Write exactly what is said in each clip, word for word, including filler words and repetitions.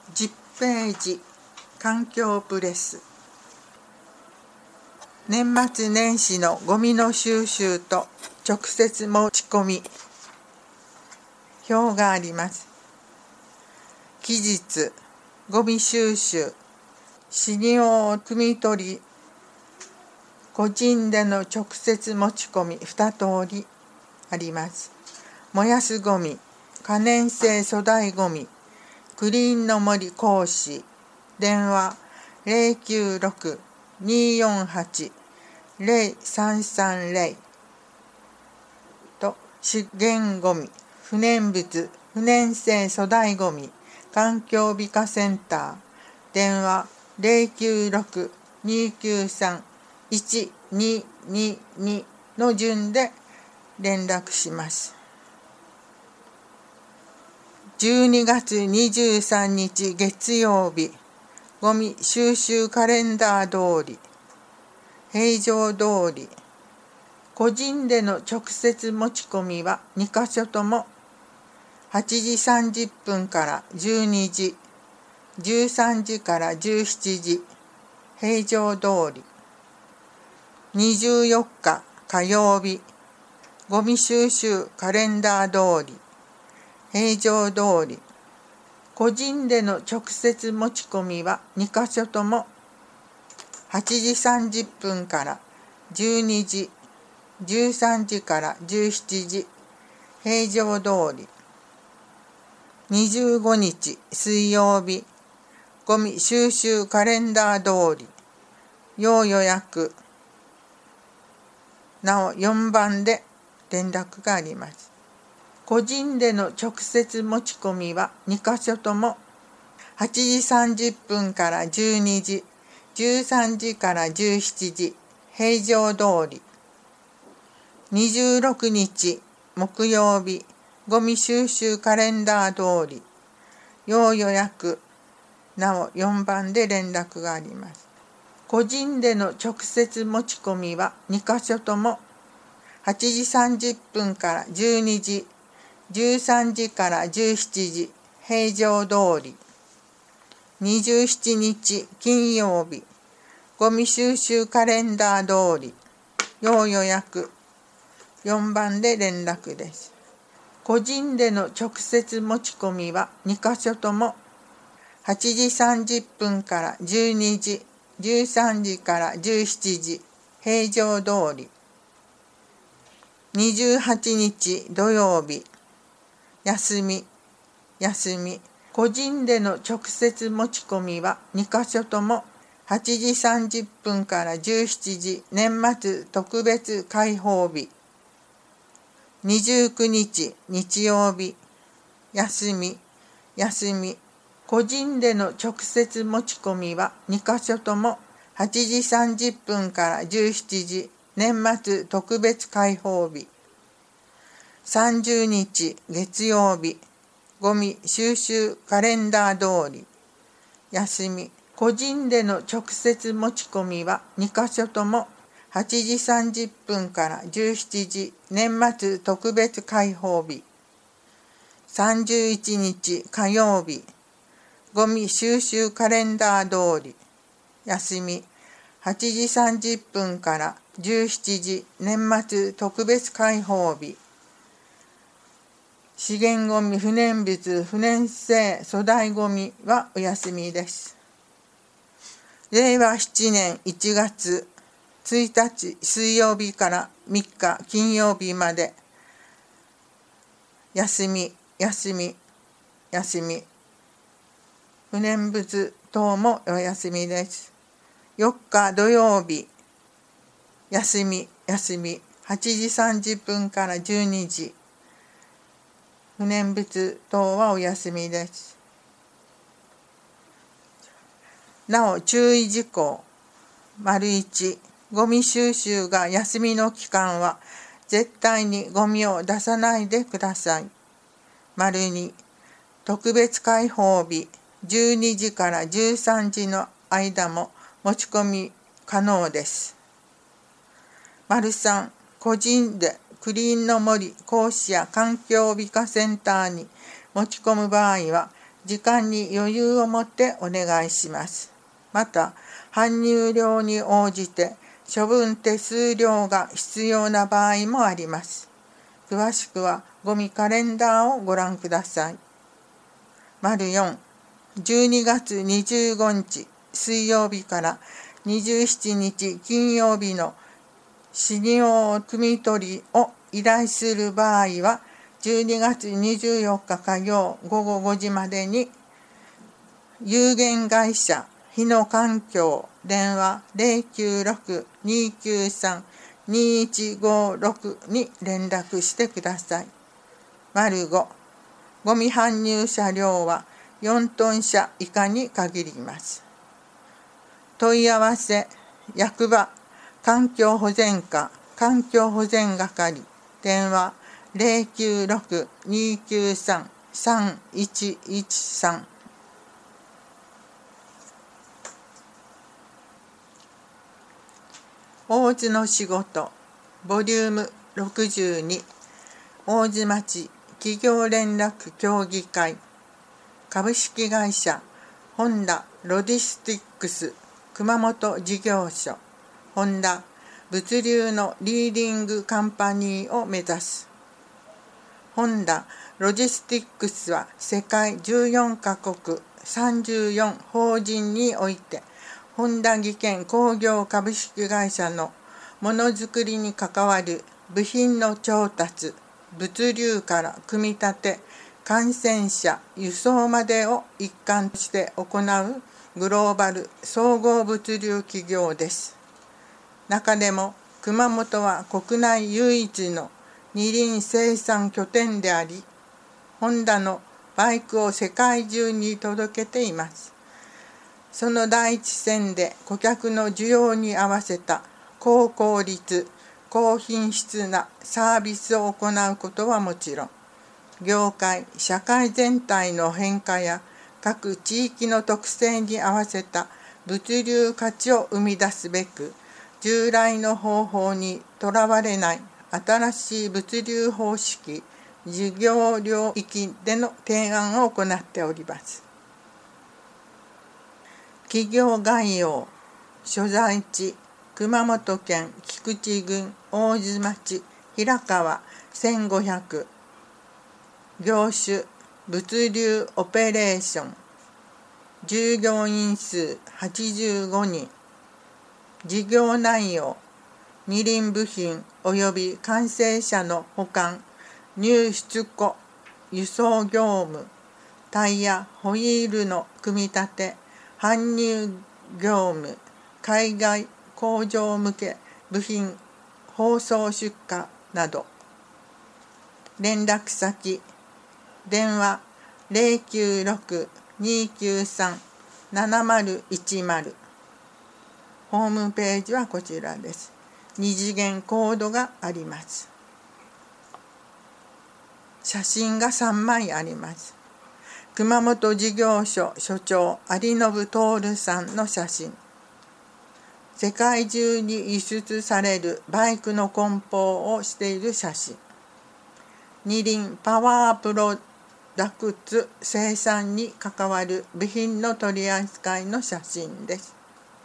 じゅっページ環境プレス。年末年始のゴミの収集と直接持ち込み表があります。期日、ゴミ収集、使用汲み取り、個人での直接持ち込みに通りあります。燃やすゴミ、可燃性粗大ゴミ、クリーンの森講師、電話 ゼロきゅうろく にーよんはち ゼロさんさんゼロ と資源ゴミ、不燃物、不燃性粗大ゴミ、環境美化センター、電話 ゼロきゅうろく にーきゅうさん いちににに の順で連絡します。じゅうにがつにじゅうさんにち月曜日、ゴミ収集カレンダー通り、平常通り、個人での直接持ち込みはにかしょともはちじさんじゅっぷんからじゅうにじ、じゅうさんじからじゅうしちじ、平常通り。にじゅうよっか火曜日、ゴミ収集カレンダー通り、平常通り。個人での直接持ち込みはにかしょともはちじさんじゅっぷんからじゅうにじ、じゅうさんじからじゅうしちじ、平常通り。にじゅうごにち水曜日、ゴミ収集カレンダー通り、要予約、なおよんばんで連絡があります。個人での直接持ち込みはにかしょともはちじさんじゅっぷんからじゅうにじ、じゅうさんじからじゅうしちじ、平常通り。にじゅうろくにち木曜日、ゴミ収集カレンダー通り、要予約、なおよんばんで連絡があります。個人での直接持ち込みはにかしょともはちじさんじゅっぷんからじゅうにじ、じゅうさんじからじゅうしちじ、平常通り。にじゅうしちにち金曜日、ゴミ収集カレンダー通り、要予約、よんばんで連絡です。個人での直接持ち込みはにかしょともはちじさんじゅっぷんからじゅうにじ、じゅうさんじからじゅうしちじ、平常通り。にじゅうはちにち土曜日、休み、休み。個人での直接持ち込みはにかしょともはちじさんじゅっぷんからじゅうしちじ、年末特別開放日。にじゅうくにち日曜日、休み、休み。個人での直接持ち込みはにかしょともはちじさんじゅっぷんからじゅうしちじ、年末特別開放日。さんじゅうにち月曜日、ゴミ収集カレンダー通り、休み。個人での直接持ち込みはにかしょともはちじさんじゅっぷんからじゅうしちじ、年末特別開放日。さんじゅういちにち火曜日、ゴミ収集カレンダー通り、休み。はちじさんじゅっぷんからじゅうしちじ、年末特別開放日。資源ゴミ、不燃物、不燃性粗大ゴミはお休みです。れいわななねんいちがつついたち水曜日からみっか金曜日まで、休み、休み、休み。不燃物等もお休みです。よっか土曜日、休み、休み。はちじさんじゅっぷんからじゅうにじ。不燃物等はお休みです。なお注意事項。丸いち、ゴミ収集が休みの期間は絶対にゴミを出さないでください。丸に、特別開放日じゅうにじからじゅうさんじの間も持ち込み可能です。丸さん、個人でクリーンの森講師や環境美化センターに持ち込む場合は時間に余裕を持ってお願いします。また、搬入量に応じて処分手数料が必要な場合もあります。詳しくはゴミカレンダーをご覧ください。よん、じゅうにがつにじゅうごにち水曜日からにじゅうしちにち金曜日の飼料汲み取りを依頼する場合は、じゅうにがつにじゅうよっか火曜ごごごじまでに、有限会社日野環境電話 ゼロきゅうろく にきゅうさん にいちごろく に連絡してください。ご、ゴミ搬入車両はよんトン車以下に限ります。問い合わせ、役場、環境保全課、環境保全係、電話 ゼロきゅうろく にきゅうさん さんいちいちさん。大津の仕事、ボリュームろくじゅうに、大津町企業連絡協議会、株式会社ホンダロジスティックス熊本事業所、ホンダ物流のリーディングカンパニーを目指す。ホンダロジスティックスは世界じゅうよんかこくさんじゅうよん法人において、ホンダ技研工業株式会社のものづくりに関わる部品の調達、物流から組み立て、感染者、輸送までを一貫として行うグローバル総合物流企業です。中でも熊本は国内唯一の二輪生産拠点であり、ホンダのバイクを世界中に届けています。その第一線で顧客の需要に合わせた高効率、高品質なサービスを行うことはもちろん、業界、社会全体の変化や各地域の特性に合わせた物流価値を生み出すべく、従来の方法にとらわれない新しい物流方式、事業領域での提案を行っております。企業概要、所在地、熊本県菊池郡大津町平川せんごひゃく、業種、物流オペレーション、従業員数はちじゅうごにん、事業内容、二輪部品及び完成車の保管、入出庫、輸送業務、タイヤ、ホイールの組み立て、搬入業務、海外工場向け部品包装出荷など。連絡先、電話 ゼロきゅうろく にきゅうさん ななまるいちまる。ホームページはこちらです。二次元コードがあります。写真がさんまいあります。熊本事業所所長有信徹さんの写真。世界中に輸出されるバイクの梱包をしている写真。二輪パワープロダクツ生産に関わる部品の取り扱いの写真です。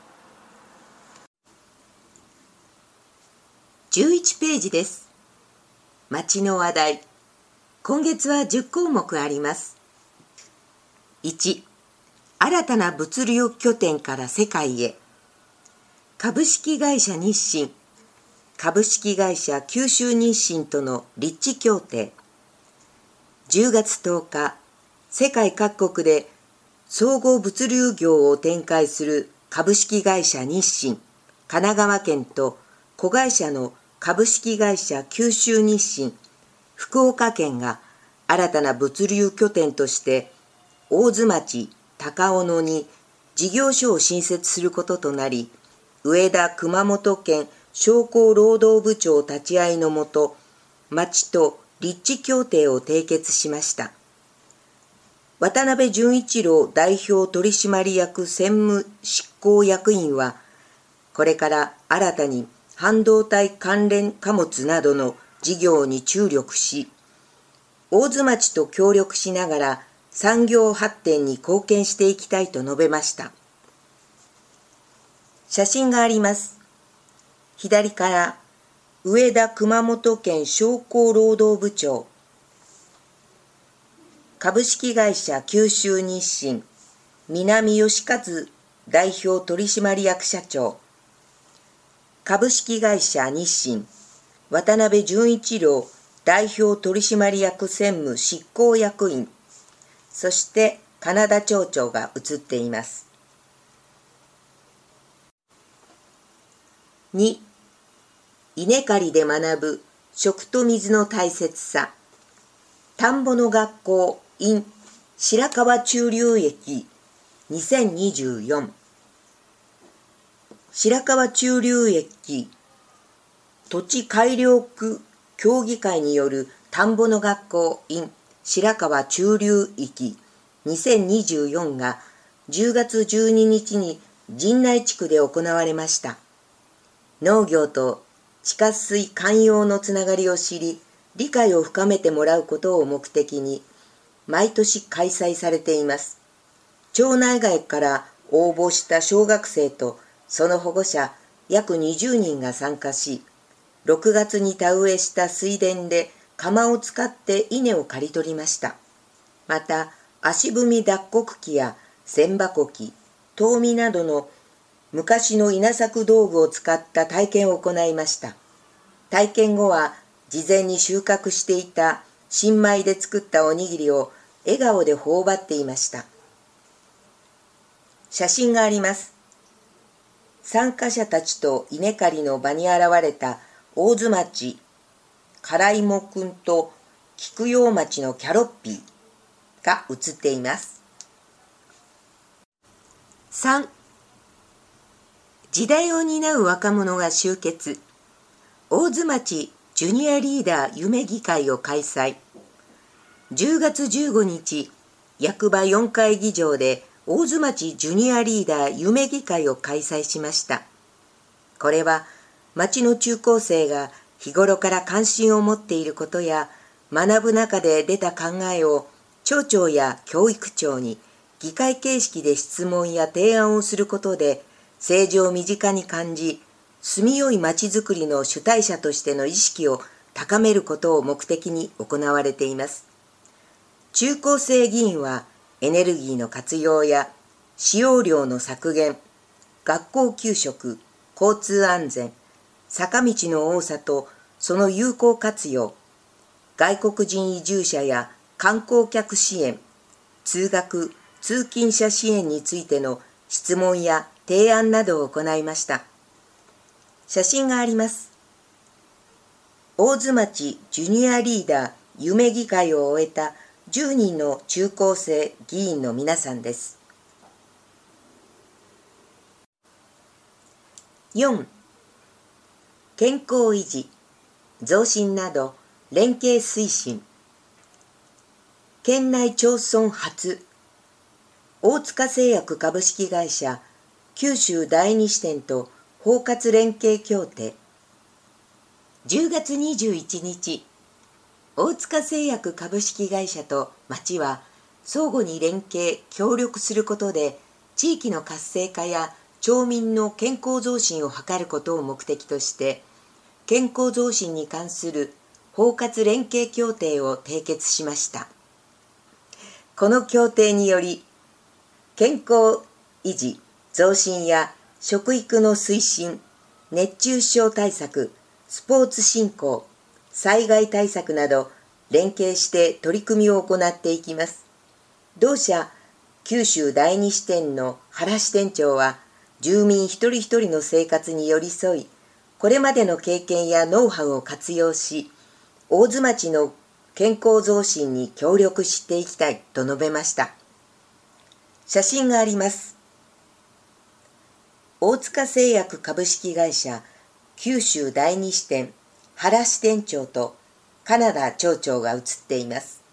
じゅういちページです。町の話題。今月はじゅっこうもくあります。いち、新たな物流拠点から世界へ。株式会社日清、株式会社九州日清との立地協定。じゅうがつとおか、世界各国で総合物流業を展開する株式会社日清、神奈川県と子会社の株式会社九州日清、福岡県が新たな物流拠点として大津町高尾野に事業所を新設することとなり、上田熊本県商工労働部長立ち会いのもと、町と立地協定を締結しました。渡辺淳一郎代表取締役専務執行役員は、これから新たに半導体関連貨物などの事業に注力し、大津町と協力しながら産業発展に貢献していきたいと述べました。写真があります。左から上田熊本県商工労働部長、株式会社九州日清南義和代表取締役社長、株式会社日清渡辺淳一郎代表取締役専務執行役員、そして金田町長が写っています。に、稲刈りで学ぶ食と水の大切さ。田んぼの学校 in 白川中流駅にせんにじゅうよん。白川中流駅土地改良区協議会による田んぼの学校 in 白川中流域にせんにじゅうよんがじゅうがつじゅうににちに陣内地区で行われました。農業と地下水寛容のつながりを知り、理解を深めてもらうことを目的に、毎年開催されています。町内外から応募した小学生とその保護者約にじゅうにんが参加し、ろくがつに田植えした水田で鎌を使って稲を刈り取りました。また、足踏み脱穀機や千箱機、遠見などの昔の稲作道具を使った体験を行いました。体験後は、事前に収穫していた新米で作ったおにぎりを笑顔で頬張っていました。写真があります。参加者たちと稲刈りの場に現れた大津町、唐芋くんと菊陽町のキャロッピーが写っています。さん、時代を担う若者が集結。大津町ジュニアリーダー夢議会を開催。じゅうがつじゅうごにち、役場よんかい議場で大津町ジュニアリーダー夢議会を開催しました。これは町の中高生が日頃から関心を持っていることや学ぶ中で出た考えを町長や教育長に議会形式で質問や提案をすることで政治を身近に感じ、住みよい町づくりの主体者としての意識を高めることを目的に行われています。中高生議員はエネルギーの活用や使用量の削減、学校給食、交通安全、坂道の多さとその有効活用、外国人移住者や観光客支援、通学・通勤者支援についての質問や提案などを行いました。写真があります。大津町ジュニアリーダー夢議会を終えたじゅうにんの中高生議員の皆さんです。よん、健康維持、増進など連携推進。県内町村初、大塚製薬株式会社九州第二支店と包括連携協定。じゅうがつにじゅういちにち、大塚製薬株式会社と町は相互に連携・協力することで地域の活性化や町民の健康増進を図ることを目的として健康増進に関する包括連携協定を締結しました。この協定により健康維持・増進や食育の推進、熱中症対策、スポーツ振興、災害対策など連携して取り組みを行っていきます。同社九州第二支店の原支店長は住民一人一人の生活に寄り添い、これまでの経験やノウハウを活用し、大津町の健康増進に協力していきたいと述べました。写真があります。大塚製薬株式会社九州第二支店原支店長と金田町長が写っています。